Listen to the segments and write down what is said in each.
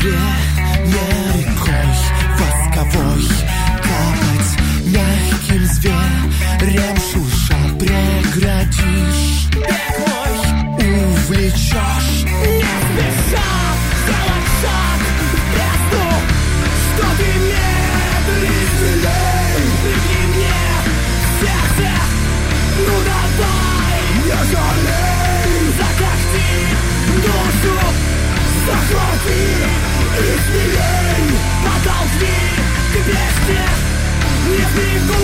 звенья рекой восковой, капать мягким зверем шурша преградишь. Бег мой увлечешь, не спеша сделать шаг в бездну, что ты медлительней. Пригни мне сердце, ну давай, не жалей. Закохти душу, захвати и смелей. Подолжи к бездне, не сбегу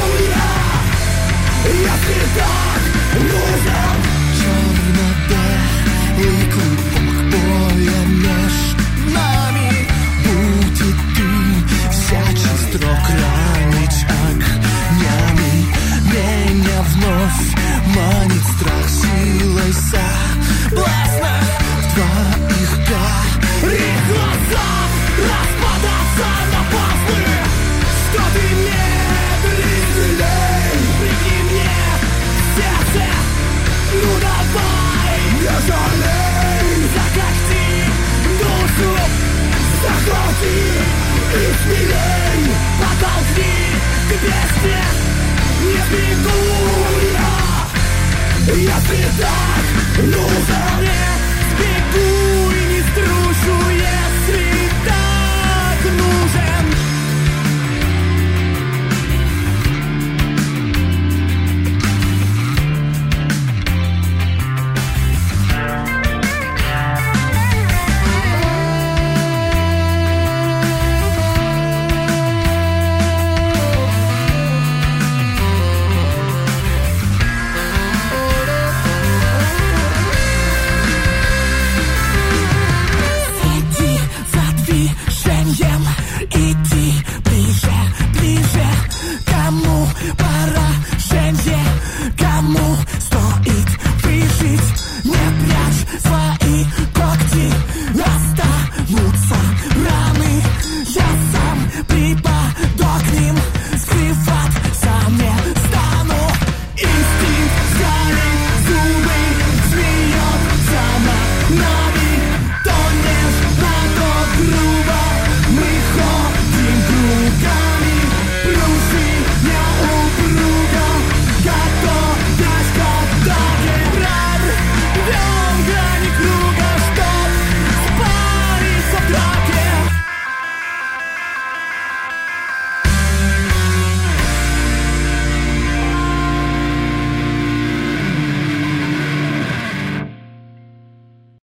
я, если так нужен. Черно-белый клубок боя меж нами будет ты всячески строг ранить огнями. Меня вновь манит страх силой соблазна. В твоих горит глазах распадаться на пазлы, что ты медлительней. Пригни мне сердце, ну давай, не жалей. Закохти душу, захвати и смелей. Подолжи к бездне, не сбегу я, если так нужен, не сбегу.